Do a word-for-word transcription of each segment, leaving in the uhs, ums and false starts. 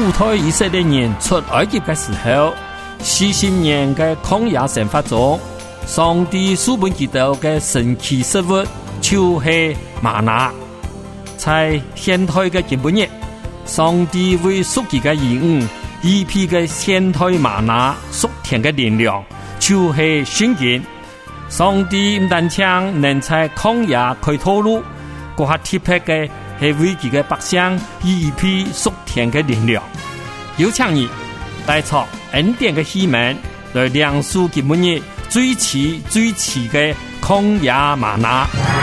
主推以色列人出埃及的时候，四十年的曠野生活中，上帝赐本基督的神奇食物就是玛拿。在现代的今日，上帝为属己的兒女一批的現代瑪拿屬天的力量，就是聖經。上帝唔單止能在曠野開道路，嗰下特別嘅係為佢嘅百姓一批屬天的力量。有請你帶出恩典嘅希望，來亮出今日最遲最遲嘅曠野瑪拿。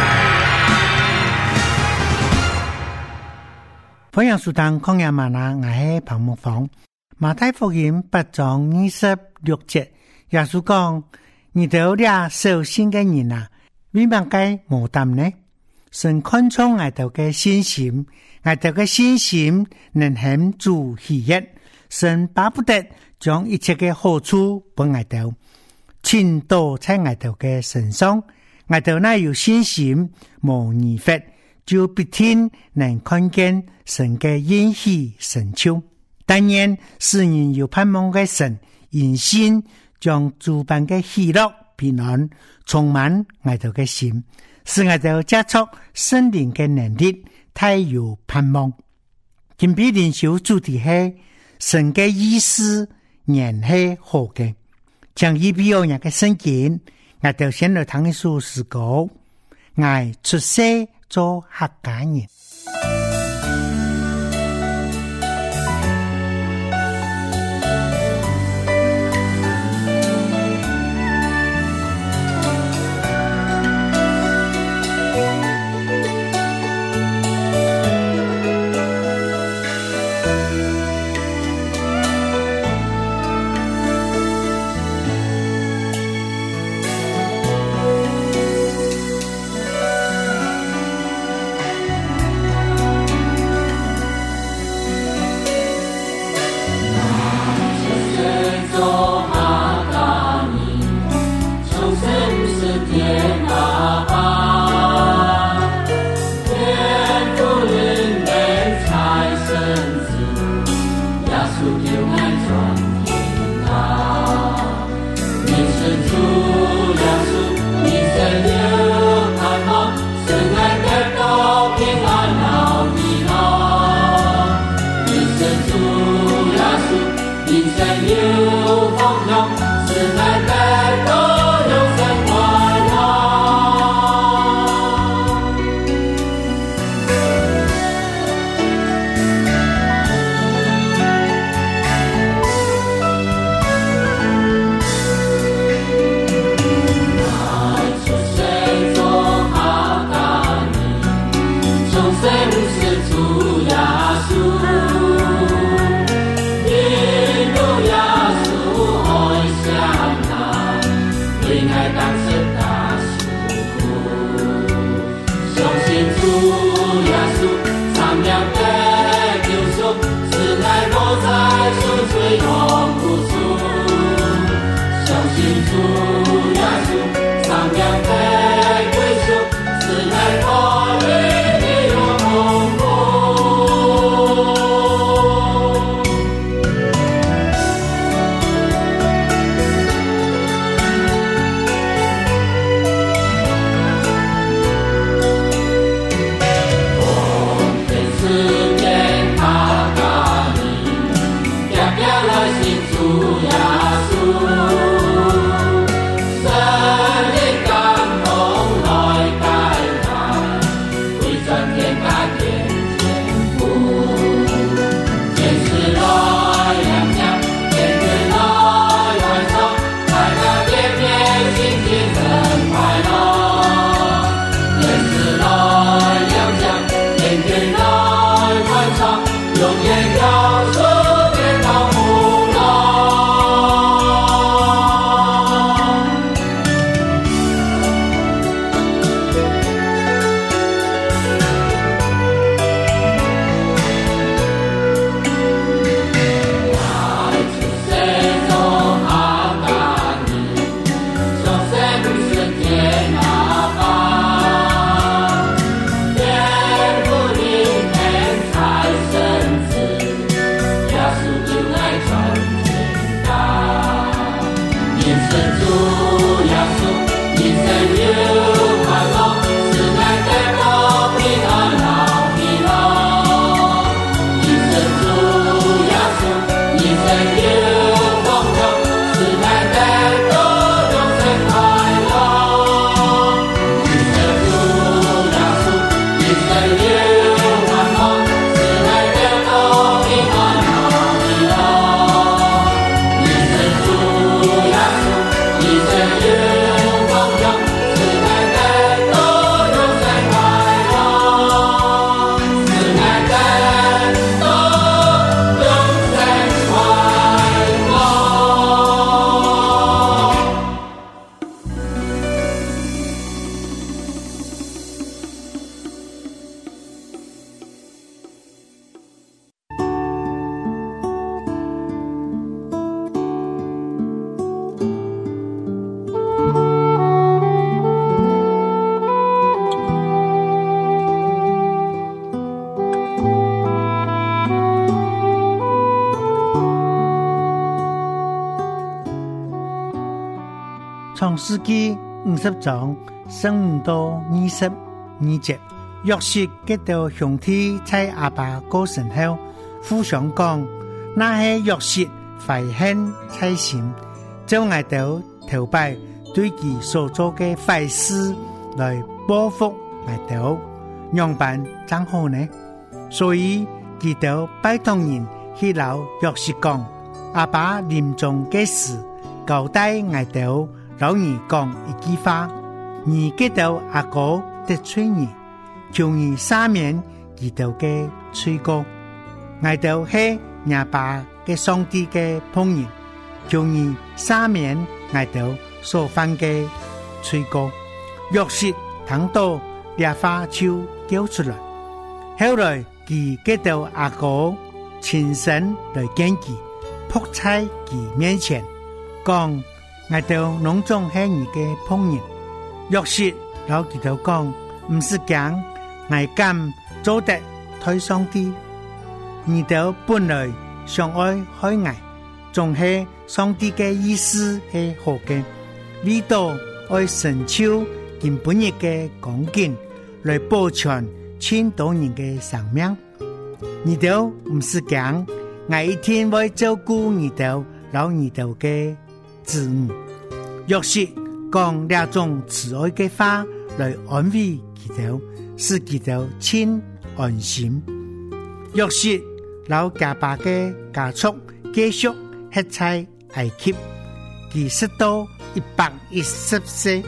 歡迎收聽曠野嗎哪，我係彭木芳。馬太福音八章二十六節，耶穌講：你哋倆守信嘅人啊，為乜該無擔呢？神看重我哋嘅信心，我哋嘅信心能顯主喜悅，神巴不得將一切嘅好處俾我哋，傾倒在我哋嘅身上。我哋那有信心無疑惑，就必定能看見神嘅應許成就。但願使人有盼望嘅神，因信將諸般嘅喜樂平安充滿我哋嘅心，使我哋接觸聖靈嘅能力，太有盼望。今日靈修主題係神嘅意思，原係好嘅。將以比喻人嘅聖經，我哋先來聽一首詩歌，愛出世做客家人。 創世記五十章十五到二十二節，約瑟接到兄弟在亞伯過身後，互相講，那係約瑟懷恨在心，就愛到頭擺對其所做嘅壞事來報復愛到，樣辦怎好呢？所以佢就拜託人去留約瑟講，亞伯臨終嘅事交代愛到。老兒講一句話，你記到阿哥得罪你，求你赦免佢哋嘅罪過。愛到係阿爸嘅上帝嘅僕人，求你赦免愛到所犯嘅罪過。約瑟聽到這話就叫出來，後來佢記到阿哥親身來見佢，仆在佢面前講。愛到農莊係你嘅僕人，約瑟老佢就講，唔是講愛敢做得推上帝，你就本來想愛害愛，仲係上帝嘅意思係好嘅，呢度愛神超見本日嘅講經來保全千多人嘅生命，你就唔是講愛一天會照顧你就老你就嘅子女。約瑟講兩種慈愛嘅話來安慰佢哋，使佢哋親安心。約瑟老家爸嘅家畜繼續吃在埃及，佢直到一百一十歲。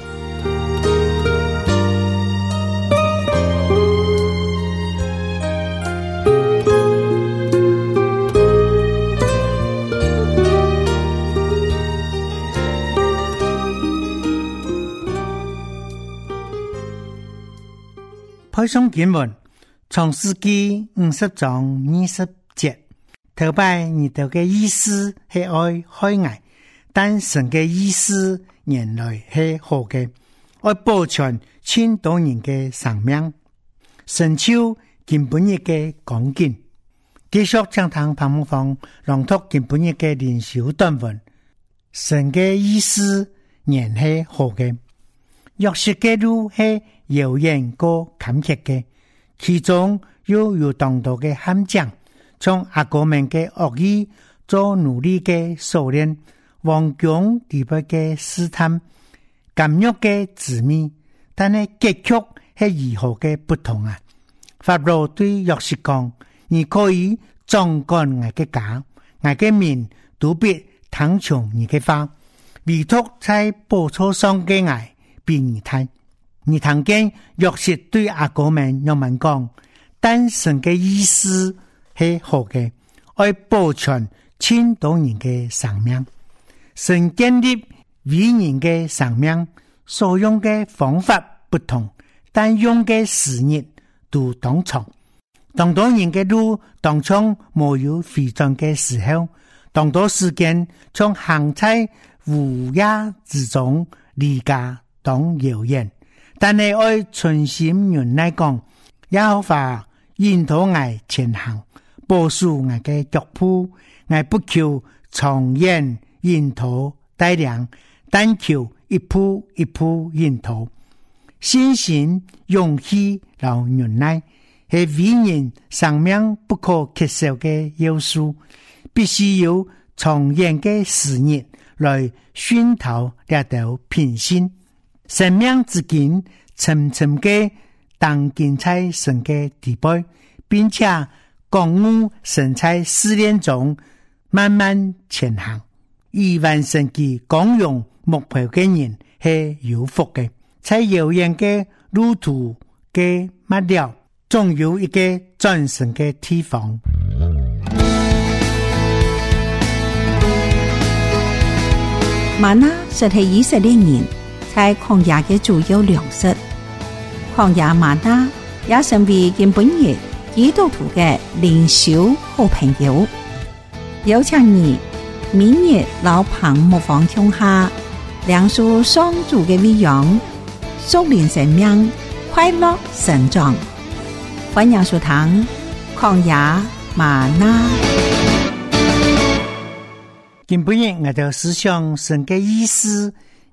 開宗見文，創世記五十章二十節，頭擺你哋嘅意思係愛害愛，但神嘅意思原來係好嘅，愛保全千多人嘅生命。神超見本日嘅講經，繼續將堂旁木房朗讀見本日嘅靈修短文。神嘅意思原係好嘅，約瑟嘅路係謠言個坎坷嘅，其中又有當道嘅陷阱，從阿哥們嘅惡意做努力嘅修煉，王宮地位嘅試探，監獄嘅滋味，但係結局係如何嘅不同啊！法老對約瑟講：你可以掌管我嘅家，我嘅面都必聽從你嘅話，唯獨在報酬上嘅愛俾你睇。你聽見約瑟對阿哥們人們講，但神嘅意思係好嘅，愛保全千多人嘅生命。神建立偉人嘅生命，所用嘅方法不同，但用嘅時日都當長。當多人嘅路當中沒有回轉嘅時候，當多時間從行在烏鴉之中離家當謠言。但係愛存心忍耐講，耶和華引導我前行，保守我嘅腳步，我不求長遠引導帶領，但求一步一步引導。信心、勇氣、和忍耐係偉人生命不可缺少嘅要素，必須有長遠嘅事業來熏陶這條品性。生命之間沉沉嘅當今在神嘅地位，並且降悟神在試煉中慢慢前行，以完成其功用目標嘅人係有福嘅。在遙遠嘅路途嘅末了，總有一個轉身嘅地方。 嗎哪實係以色列人在曠野嘅主要糧食，曠野嗎哪也成為根本日基督徒嘅靈修好朋友。有請你明日老旁牧房鄉下梁樹雙主嘅威揚，屬靈生命快樂成長。歡迎收聽曠野嗎哪。 今晡日我哋思想神嘅意思，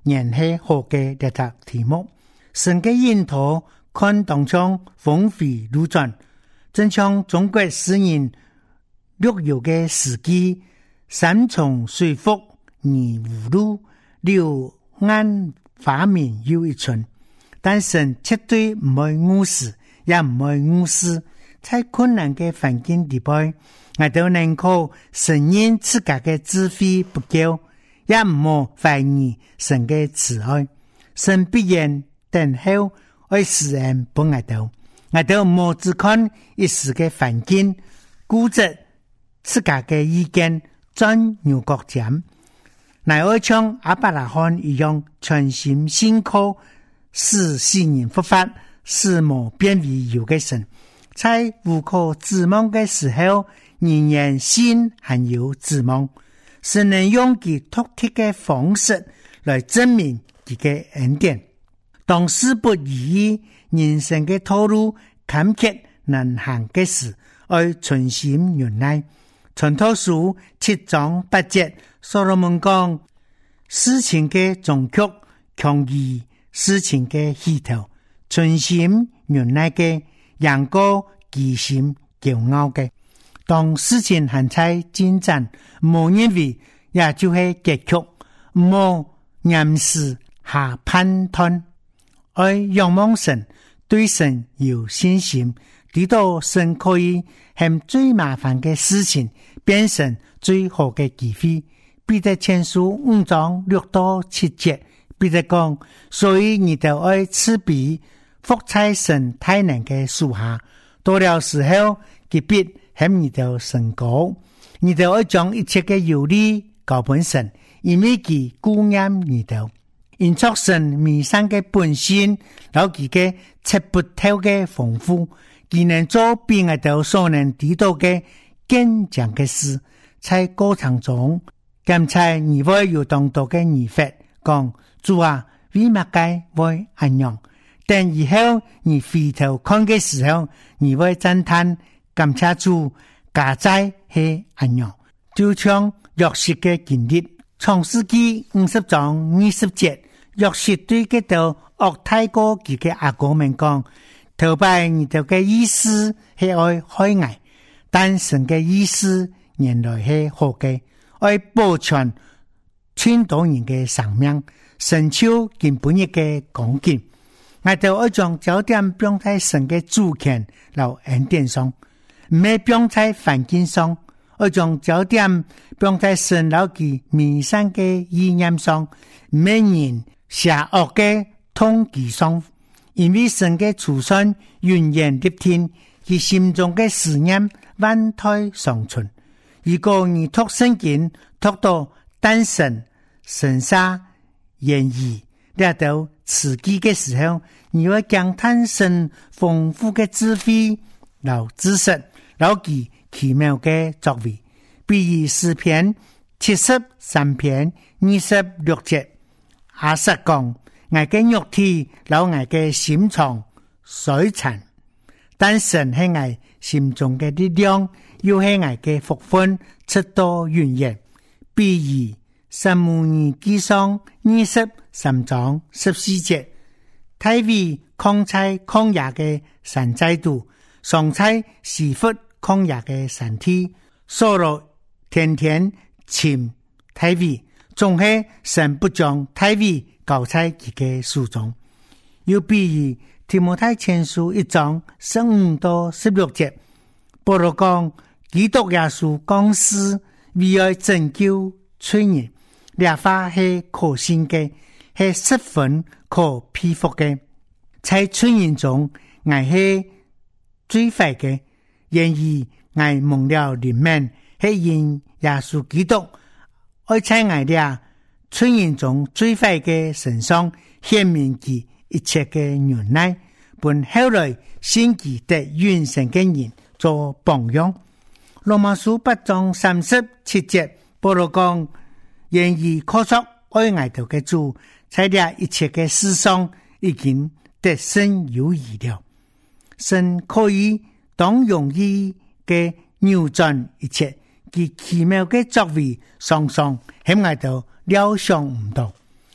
仍是好嘅一個題目。神嘅引導看當像峰回路轉，正像中國詩人陸游嘅時機，山重水複而無路，柳暗花明又一村。但神絕對唔會誤事，也唔會誤事。在困難嘅環境底背，我都能夠承認自家嘅智慧不夠，也唔好懷疑神嘅慈愛。神必然等候愛使人幫我哋，我哋唔好只看一時嘅環境，固執自家嘅意見，鑽牛角尖。乃愛像亞伯拉罕一樣，全心信靠使世人復活，使無變為有嘅神。在無可指望嘅時候，仍然心還有指望，是能用其獨特嘅方式來證明佢嘅恩典。當事不如意，人生嘅道路坎坷難行嘅時，愛存心忍耐。傳道書七章八節，所羅門講：事情嘅終局，強於事情嘅起頭，存心忍耐嘅贏過疑心驕傲嘅。當事情還在進展，無認為也就係結局，無嚴視下判斷。愛仰望神，對神有信心，知道神可以向最麻煩嘅事情變成最好嘅機會。彼得前書五章六到七節，彼得講：所以你哋愛慈悲，伏在神大能嘅樹下，到了時候，佢必向你哋升高。你哋愛將一切嘅有利交本神，因為佢顧念你哋。因作神迷上嘅本性，有佢嘅測不透嘅豐富，佢能做比我哋所能知道嘅堅強嘅事。在過程中，檢查你會有當多嘅疑惑，講主啊，為乜解會安樣？但以後你回頭看嘅時候，你會讚嘆感謝主，家在係安樣。就像約瑟嘅經歷，創世紀五十章二十節。約瑟對嗰度惡太哥佢嘅阿哥們講：頭擺你哋嘅意思係愛害愛，但神嘅意思原來係好嘅，愛保全千多人嘅生命，神超根本一嘅講見。我哋愛將焦點放在神嘅主權和恩典上，唔係放在環境上，愛將焦點放在神老佢面上嘅意念上，唔係人邪惡嘅統計上，因為神嘅主權源源不斷，其心中嘅思念萬代常存。如果你讀聖經讀到單神、神殺、言語，達到此記嘅時候，你會驚嘆神豐富嘅智慧、老知識、老其奇妙嘅作為。比如詩篇七十三篇二十六節。阿實講，我嘅肉體老我嘅心腸衰殘，但神係我心中嘅力量，又係我嘅福分，直到永遠。比如撒母耳記上二十三章十四節，大衛抗在曠野嘅山寨度，上在西弗曠野嘅山體，掃羅天天尋大衛。總係神不將大衛交在佢嘅手中。又比如提摩太前書一章十五到十六節，保羅講基督耶穌降世為愛拯救罪人，這話係可信嘅，係十分可佩服嘅。在罪人中，我係最壞嘅，然而我蒙了憐憫，係因耶穌基督。愛在我哋罪人中最壞嘅身上顯明其一切嘅忍耐，本後來先記得完成嘅人做榜樣。羅馬書八章三十七節，保羅講：然而靠着愛我哋嘅主，在這一切嘅事上已經得勝有餘了。神可以當容易嘅扭轉一切。其奇妙嘅作為，常常喺我度料想唔到，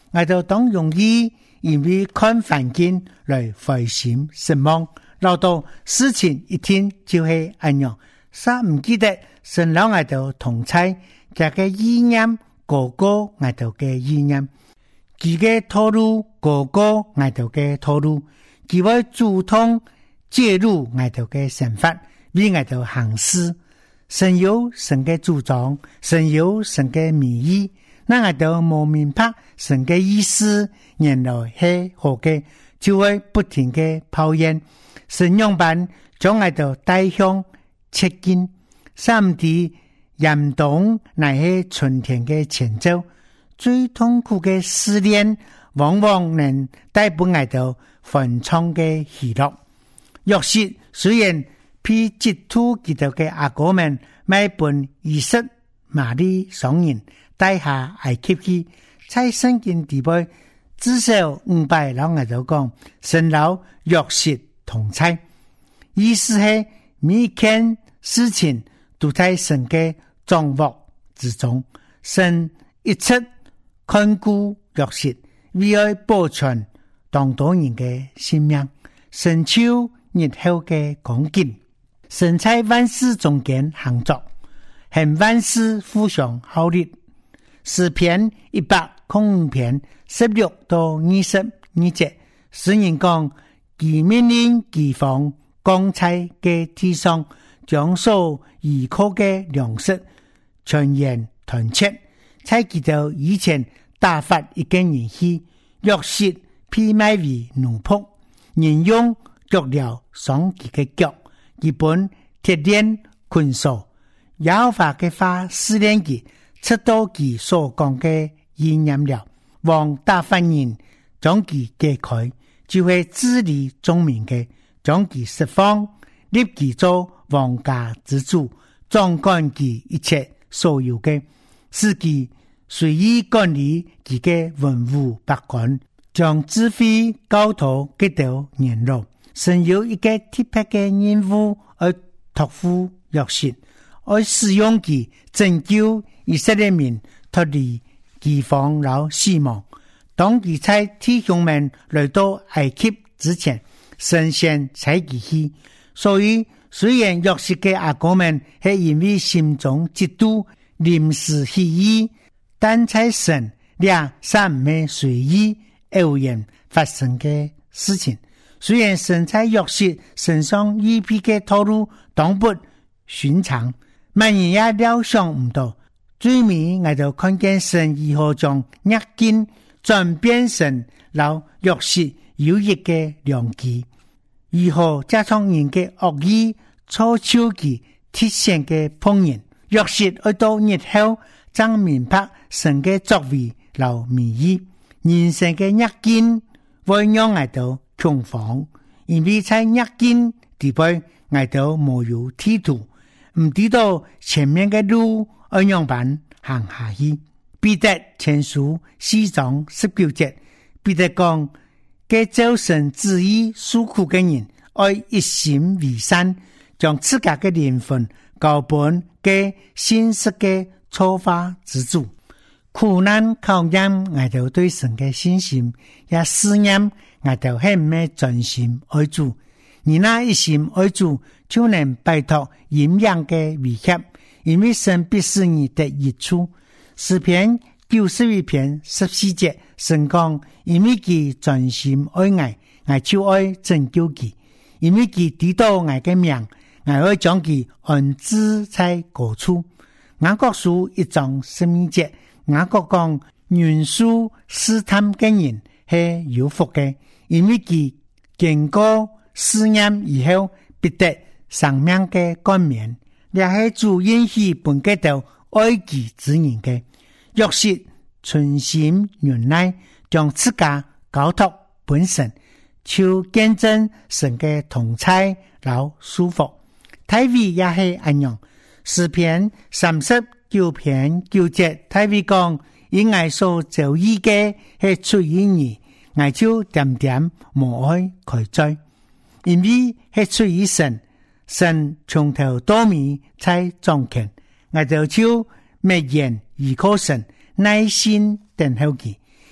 我哋當容易因為看環境來灰心失望，留到事情一天就係咁樣，啥唔記得神老我哋同在這個意念高過我哋嘅意念，佢嘅套路高過我哋嘅套路，佢會主動介入我哋嘅想法，為我哋行事。神有神嘅主張，神有神嘅名義，那我哋冇明白神嘅意思，原來係好嘅，就會不停嘅抱怨。神用版將我哋帶向切近，三地嚴冬乃係春天嘅前奏，最痛苦嘅試煉，往往能帶俾我哋歡暢嘅喜樂。約瑟雖然被接觸佢哋嘅阿哥們買本以色瑪利雙人帶下埃及去，在聖經地位至少五百老外就講神老約瑟同在，意思係每件事情都在神嘅掌握之中，神一切看顧約瑟，為愛保存當多人嘅性命，神超日後嘅講經，神在萬事中間行作，向萬事互相效力。詩篇一百零五篇十六到二十二節，詩人講，其命令其放降在嘅地上，將所依靠嘅糧食全然團結，在記到以前打發一間人去，約瑟被賣為奴僕，人用腳鐐傷其嘅腳，基本鐵鏈捆鎖，耶和華嘅話試煉佢，出到佢所講嘅意念了，王大犯人將佢解開，就會治理眾民嘅，將佢釋放，立佢做王家之主，掌管佢一切所有嘅，使佢隨意管理佢嘅文武百官，將智慧交託給到人路。神有一個特別嘅任務而託付約瑟，而使用佢拯救以色列民脫離饑荒和死亡。當佢在弟兄們來到埃及之前，神先採佢去。所以雖然約瑟嘅阿哥們係因為心中嫉妒臨時起意，但在神倆三昧隨意偶然發生嘅事情。雖然神在約瑟身上預備嘅套路當不尋常，萬人也料想唔到，最尾我就看見神如何將逆境轉變成老約瑟有益嘅良機，如何加上人嘅惡意錯手其鐵線嘅碰人，約瑟去到日後將明白神嘅作為留名義，人生嘅逆境會讓我到恐慌，因為在逆境地位我都沒有地圖，唔知道前面嘅路怎樣辦行下去。彼得前書四章十九節，彼得講，嘅照神旨意受苦嘅人，愛一心為善，將自家嘅靈魂交本嘅信實嘅初發之主。苦難考驗我哋對神嘅信心，也試驗我哋係唔係專心愛主。而那一心愛主，就能擺脫陰陽嘅威脅，因為神必使你得益處。詩篇九十一篇十四節，神講，因為佢專心愛我，我就愛拯救佢；因為佢知道我嘅名，我會將佢安置在高處。雅各書一章十二節，雅各講，認輸試探嘅人係有福嘅，因為佢經過試驗以後，必得生命嘅冠冕。也係主允許本給到愛己之人嘅。約瑟存心忍耐，將自家交託本神，就見證神嘅同在和舒服。大衛也係咁樣，詩篇三十九篇九節，大衛講，因我所遭遇嘅係出於你，我就點點無愛拒罪，因為係出於神，神從頭到尾在掌權，我就就默然依靠神，耐心等候佢，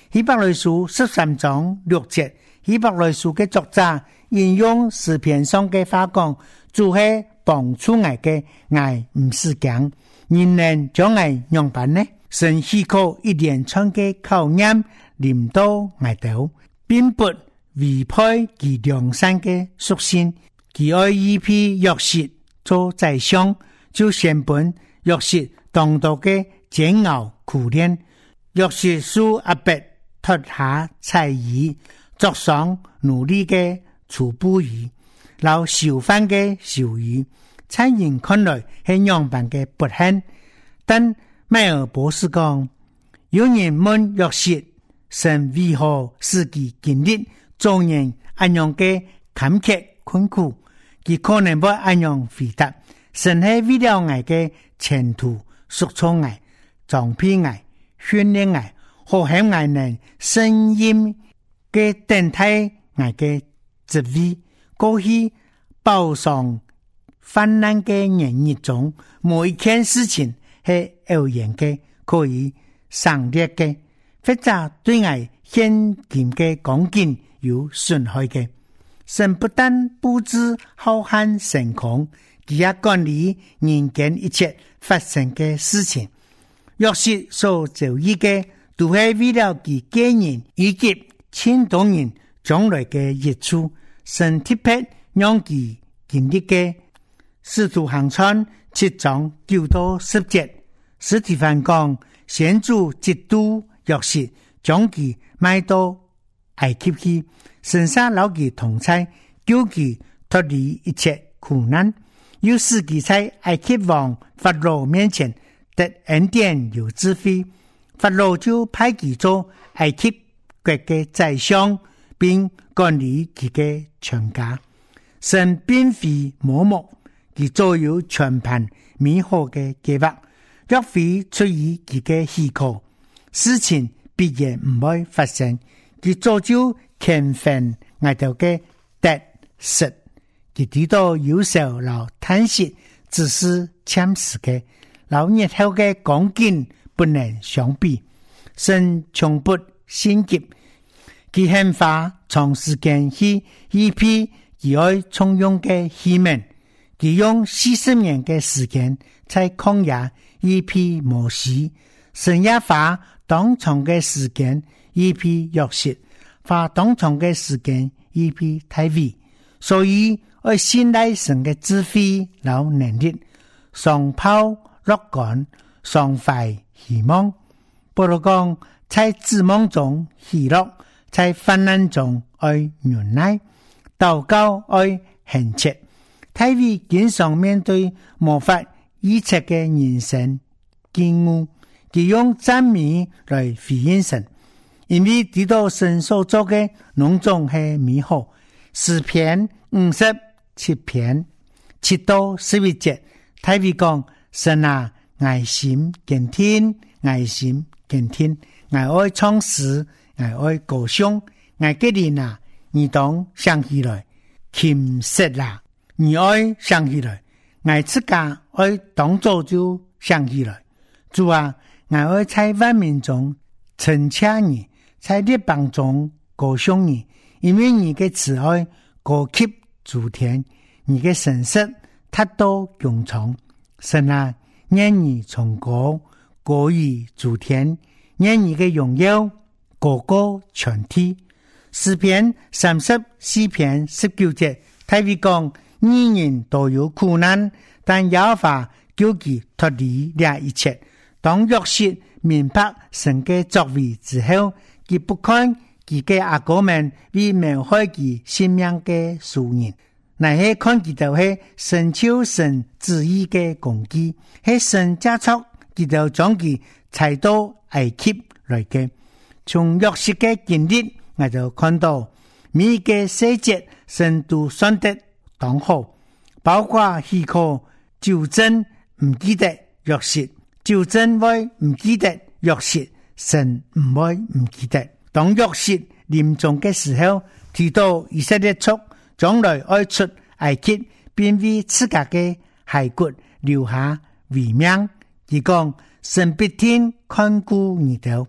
希伯來書十三章六節，希伯來書嘅作者引用詩篇上嘅話講，主係幫助我嘅，我唔是講，人能將我樣板呢？神許可一連串嘅考驗臨到我度，並不違背其良善嘅屬性，其愛一批約瑟做宰相，就先本約瑟當道嘅煎熬苦練，約瑟輸阿伯脫下菜衣，作上努力嘅粗布衣，留受犯嘅受衣，在人看來係樣板嘅不幸，但邁爾博士講，有人問約瑟，神為何使其經歷眾人安樣嘅坎坷困苦，佢可能不安樣回答，神係為了我嘅前途塑造我、裝備我、訓練我，好使我能勝任嘅頂替我嘅職位，過去報上患難嘅年日中，每一件事情係偶然嘅，可以省略嘅，或者對我現今嘅光景有損害嘅。神不但布置浩瀚星空，佢也管理人間一切發生嘅事情。約瑟所做意嘅，都係為了佢家人以及千多人將來嘅益處。神特別讓佢經歷嘅使徒行傳七章九到十節，司提反講，先祖嫉妒約瑟，將佢賣到埃及去，神殺老佢同在，救佢脫離一切苦難，又使佢在埃及王法老面前得恩典有智慧，法老就派佢做埃及國嘅宰相，並管理佢嘅全家。神並非盲目，佢左右全盤美好嘅計劃，若非出於佢嘅許可，事情必然唔會發生。佢早就勤奮挨到嘅得失，佢知道有時候老嘆息只是暫時嘅，老日後嘅光景不能相比。神從不心急，佢很花長時間去一批而愛重用嘅器皿，佢用四十年嘅時間在曠野一批摩西，神也花當長嘅時間一批約瑟，花當長嘅時間一批大衛，所以愛信賴神嘅智慧和能力，常抱樂觀，常懷希望。保羅講，在指望中喜樂，在患難中愛忍耐，禱告愛懇切。大衛經常面對無法預測嘅人生境遇，佢用讚美來回應神，因為知道神所做嘅農種係美好。詩篇五十七篇七到十一節，大衛講，神啊，愛心堅定，愛心堅定，我愛唱詩，我愛歌頌，我嘅人啊，你當想起來，琴瑟啦，你愛想起來，我自家愛當作就想起來。主啊，我愛在萬民中稱謝你，在列邦中歌頌你，因為你嘅慈愛高及諸天，你嘅誠實達到穹蒼。神啊，願你從高高於諸天，願你嘅榮耀高過全體。詩篇三十四篇十九節，大衛講，義人都有苦難，但耶和華救佢脫離了一切。當約瑟明白神嘅作為之後，佢不看佢嘅阿哥們為謀害佢性命嘅仇人，乃係看佢哋係神超神旨意嘅工具，係神加速佢哋將佢帶到埃及來嘅。從約瑟嘅經歷，我就看到每個細節神都算得當好，包括許可糾正唔記得約瑟，糾正會唔記得約瑟，神唔會唔記得。當約瑟臨終嘅時候，提到以色列族將來愛出埃及，並為自家嘅骸骨留下遺命。佢講，神必定看顧你哋。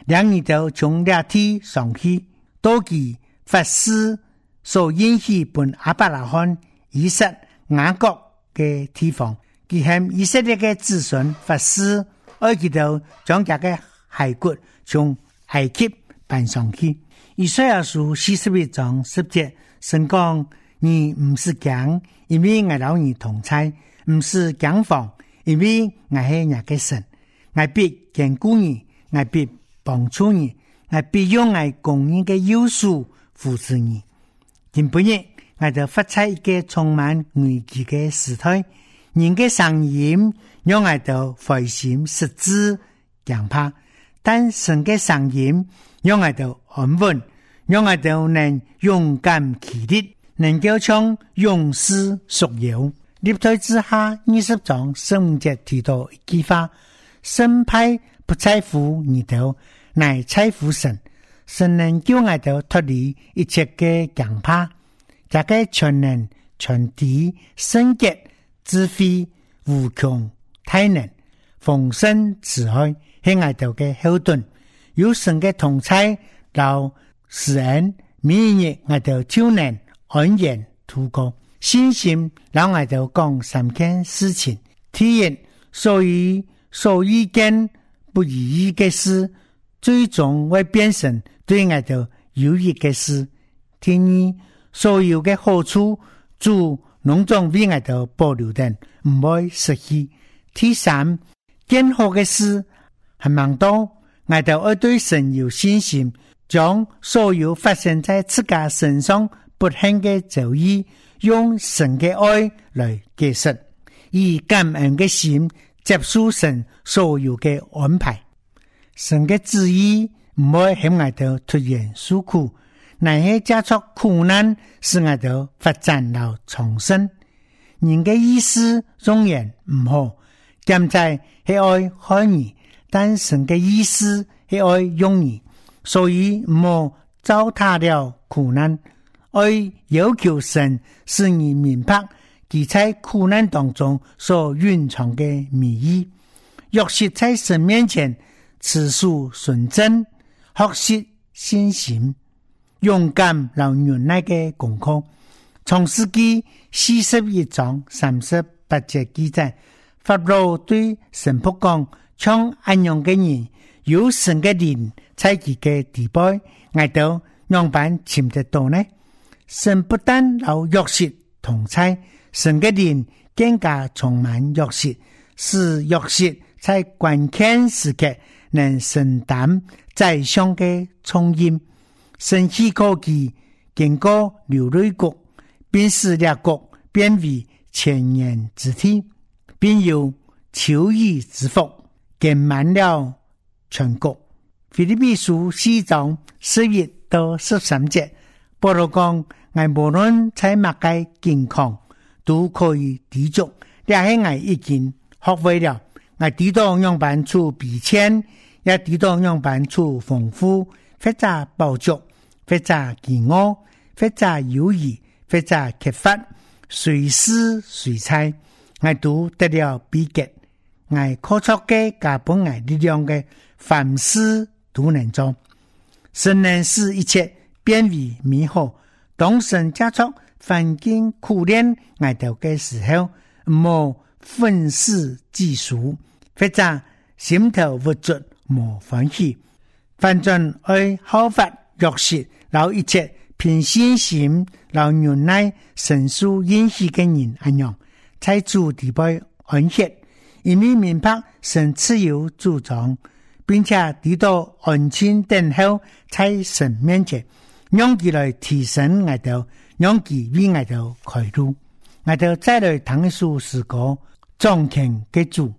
让你都从掠天上去，多其法师所允许本阿伯拉罕以色雅各嘅地方，佢向以色列嘅子孙法師，愛佢哋將佢嘅骸骨從埃及搬上去。以賽亞書四十一章十節，神講：你唔是驚，因為我老你同在；唔是驚慌，因為我係你嘅神，我必堅固你，我必幫助你，我必用我公義嘅優數扶持你。今半日，我就發出一個充滿危機嘅時代，人嘅聲音讓我就灰心失志、驚怕，但神嘅聲音讓我就安穩，讓我就能勇敢起立，能夠將勇士屬有。立台之下二十章十五節提到一句話：神派不在乎你頭，乃在乎神。神能叫我哋脫離一切嘅驚怕，這個全能、全知、聖潔、智慧、無窮、大能、豐盛、慈愛，係我哋嘅後盾。有神嘅同在，到施恩，每日我哋就能安然度過。信心讓我哋講三件事情：第一，所以所遇見不如意嘅事，最終會變成對我哋有益嘅事。第二，所有嘅好處主農種為我哋保留定，唔會失去。第三，更好嘅事係蠻多，我哋要對神有信心，將所有發生在自家身上不幸嘅遭遇，用神嘅愛來解釋，以感恩嘅心接受神所有嘅安排。神嘅旨意唔會向我哋突然受苦，乃係加速苦難，使我哋發展到重生。人嘅意思縱然唔好，兼在係愛害你，但神嘅意思係愛用你，所以唔好糟蹋了苦難。愛要求神使你明白其在苦難當中所蘊藏嘅秘意，若是在神面前持守純真，學習信心，勇敢老忍耐嘅功課。創世記四十一章三十八節記載，法老對神僕講：像安樣嘅人，有神嘅靈在佢嘅地位，我到樣板尋得到呢？神不但有約瑟同在，神嘅靈更加充滿約瑟，使約瑟在關鍵時刻能承擔宰相嘅重任。神許可佢經過流淚谷，便使列國變為千年之地，並有秋雨之福，填滿了全國。腓立比書四章十一到十三節，保羅講：我無論在乜嘅境況，都可以抵足。這係我已經學會了。我知道樣辦處比謙，也知道樣辦處豐富，或者飽足，或者飢餓，或者有餘，或者缺乏，隨時隨在，我都得了秘訣。我靠出嘅加本我力量嘅，凡事都能做。神能使一切變為美好。當神加速環境苦練我哋嘅時候，唔好憤世嫉俗，或者心頭無助無歡喜，反正愛效法約瑟，留一切憑信心留忍耐神所應許嘅人一樣，在主地位安歇，因為明白神自有主張，並且得到安靜等候在神面前，讓佢來提升我哋，讓佢為我哋開路。我哋再來談一首詩歌，莊敬嘅主。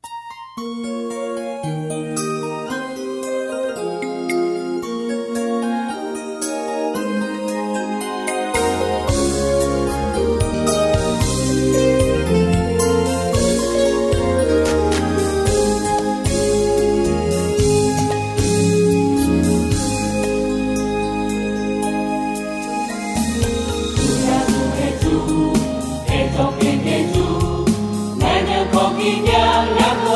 Yang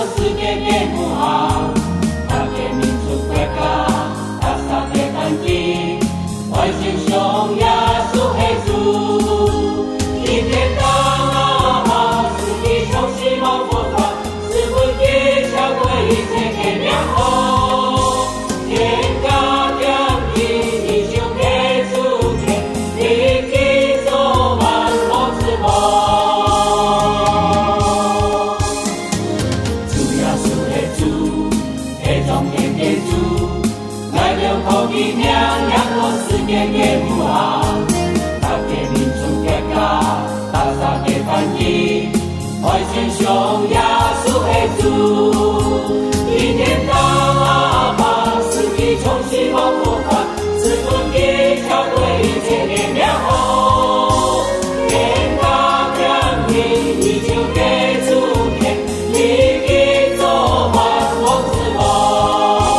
上耶稣的主，一天当阿爸，四季重新往复返，自尊的教会一切年良后，天大良民依旧给主天，你的做万王之王。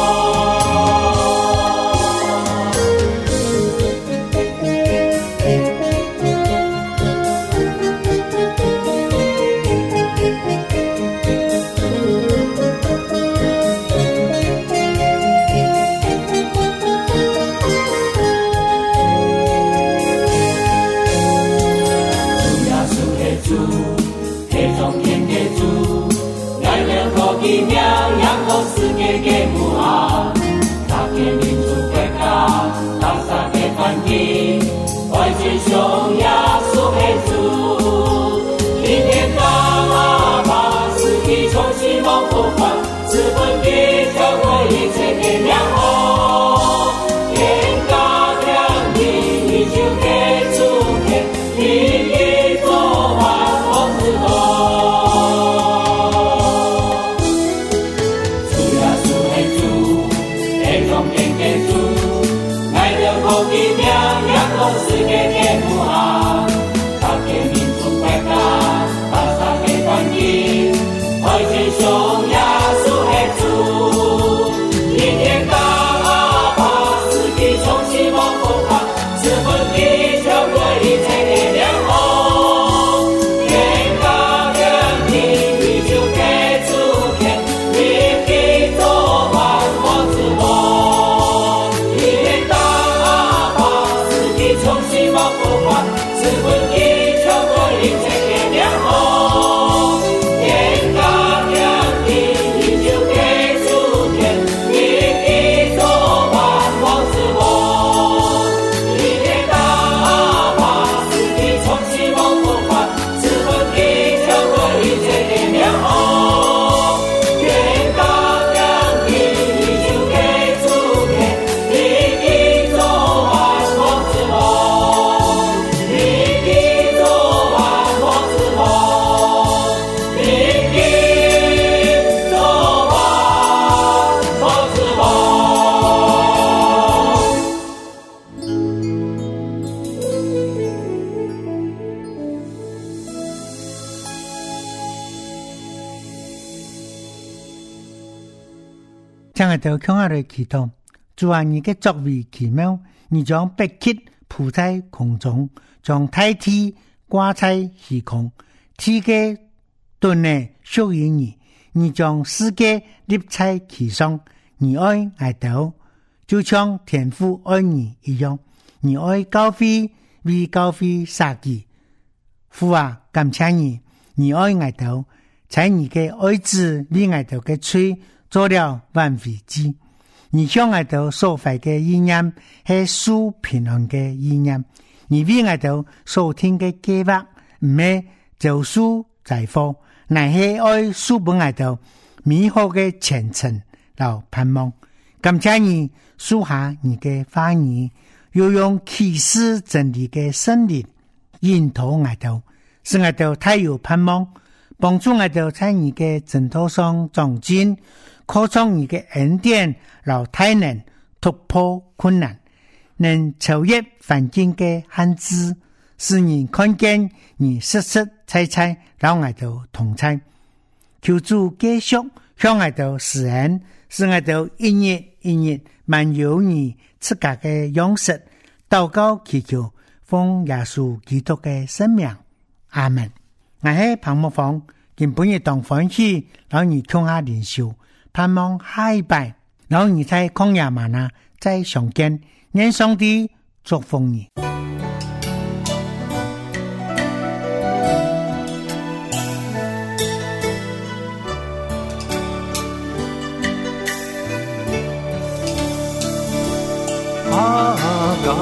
上耶稣的主，一天当阿爸，四季重新往复返，自尊的教会一切年良后，天大良民依旧给主天，你的做万王之王。主耶稣的主，天中天的主，爱的国的名，仰望世界的母汉，他给民族国家，他他给团结，爱心上耶稣的主，一天当阿爸，四季重新往复返，自分的教会一切的良后，天大良民依旧给主天，你的做万王之王，一天当阿爸，四季重新往复返，自分的教会一切的良后，天大良民依旧给主天，你的做万王之王，一天当阿爸，四季重新往复返，自分的教会一切的良后，天大良民依旧给主天，你的做万王之王，你的做万王之王，你的做万王之王。 亲爱的听下来祈祷，主啊，你的作为奇妙，你将百匹铺在空中，将大地挂在虚空，天嘅盾呢属于你，你将世界立在其上，你爱爱斗，就像天父爱你一样，你爱教會為教會殺己。父啊，感謝你，你愛愛斗，在你嘅愛子為愛斗嘅罪做了挽回祭，你向愛斗所懷嘅意念係屬平安嘅意念，你為愛斗所聽嘅計劃唔係就屬在乎，乃係愛屬本愛斗美好嘅前程和盼望。感謝你屬下你嘅話語，又用啟示真理嘅聖靈引導愛斗，使愛斗太有盼望，幫助愛斗在你嘅征途上長進，擴張你嘅恩典，然太能突破困難，能超越環境嘅限制，使你看見你實實在在讓愛斗同在。求主繼續向愛斗施恩，使愛斗一日一日滿有你自家嘅樣式，禱告祈求奉耶穌基督嘅聖名，阿門。我係彭木芳，今本日當歡喜，讓你聽下靈修，盼望下一拜，然後你在曠野嗎哪再相見，願上帝祝福你。 阿哥，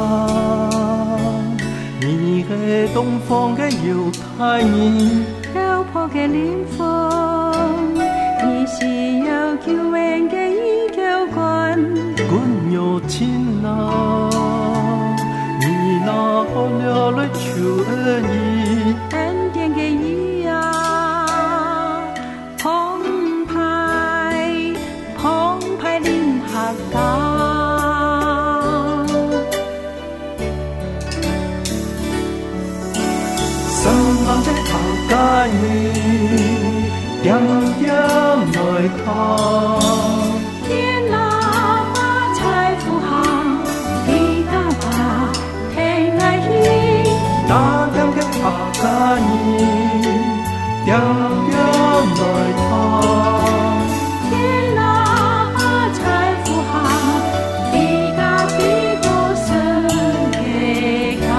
你係東方嘅猶太人， 漂泊嘅靈魂，你是有救恩嘅依靠官， 君有情啊，你拿了來求恩義， 恩典嘅義啊， 心望的客家人，點點來探。 天哪，馬財富行，你家吧，聽愛意。 那點的客家人，點點來探。 天哪，馬財富行，你家必都生嘅家。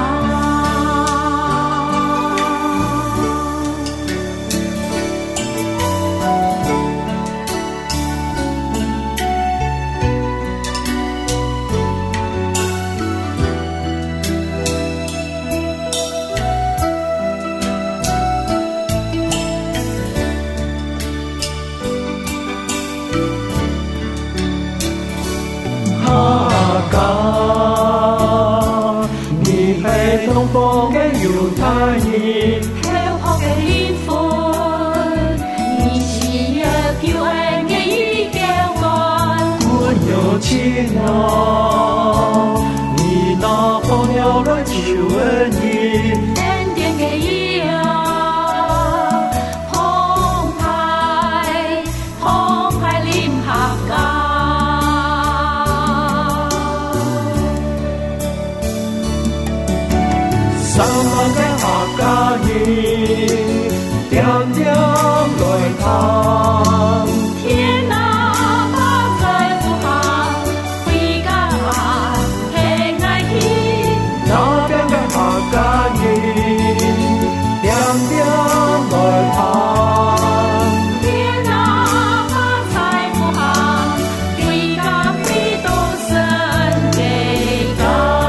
東方嘅猶太人， 香港嘅靈魂，你是要救恩嘅依舊愛。 我有情啊，你那朋友來求恩你， 恩典嘅意啊，澎湃澎湃臨客家。 三萬嘅客家人，點點來探。 天哪，馬財富行，回家吧，聽愛意。 那邊嘅客家人，點點來探。 天哪，馬財富行，回家必都生嘅家。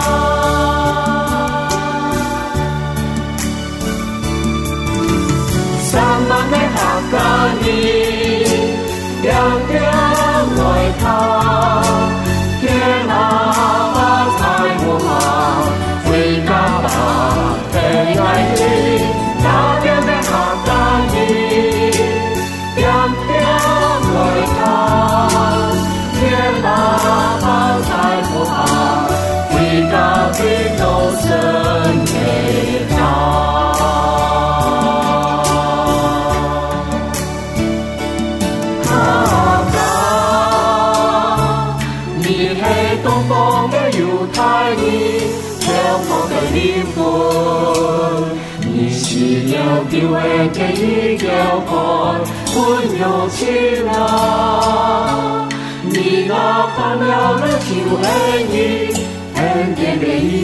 三萬嘅客家人，點點來探。天哪，馬財富行，回家吧，聽愛意。那邊嘅客家人，點點來探。天哪，馬財富行，回家必都生嘅家。東方嘅猶太人，香港嘅靈魂，你是要救恩嘅依舊愛，滿有情啊！你那朋友來求恩你，恩典嘅意